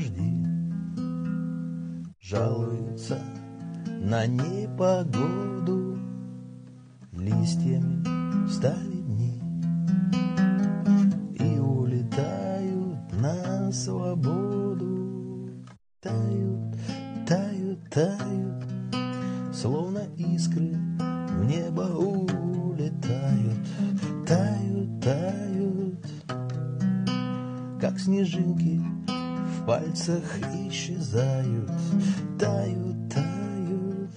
дожди, жалуются на непогоду, листьями стали дни и улетают на свободу. Тают, тают, тают, словно искры в небо улетают. Тают, тают, как снежинки в пальцах исчезают. Тают, тают,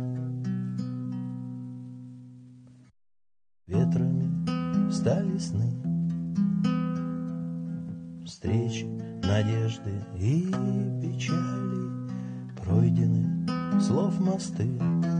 ветрами стали сны, встречи, надежды и печали, пройдены слов мосты,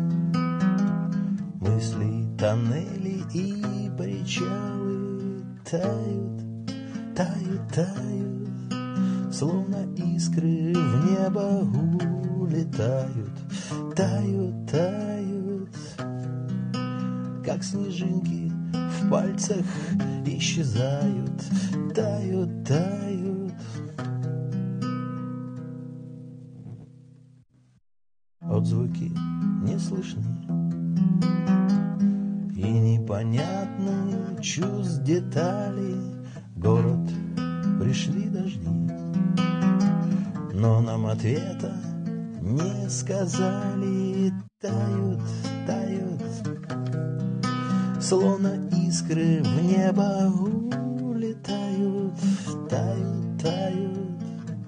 мысли, тоннели и причалы. Тают, тают, тают, словно искры в небо улетают. Тают, тают, как снежинки в пальцах исчезают. Тают, тают. Отзвуки не слышны, и непонятны чувств детали. Город пришли дожди, но нам ответа не сказали. Тают, тают, словно искры в небо улетают. Тают, тают,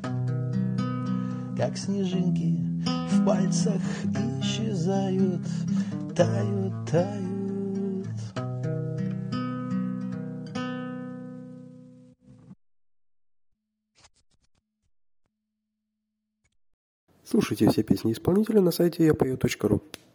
как снежинки в пальцах исчезают. Тают, тают. Слушайте все песни исполнителя на сайте yapою.ru.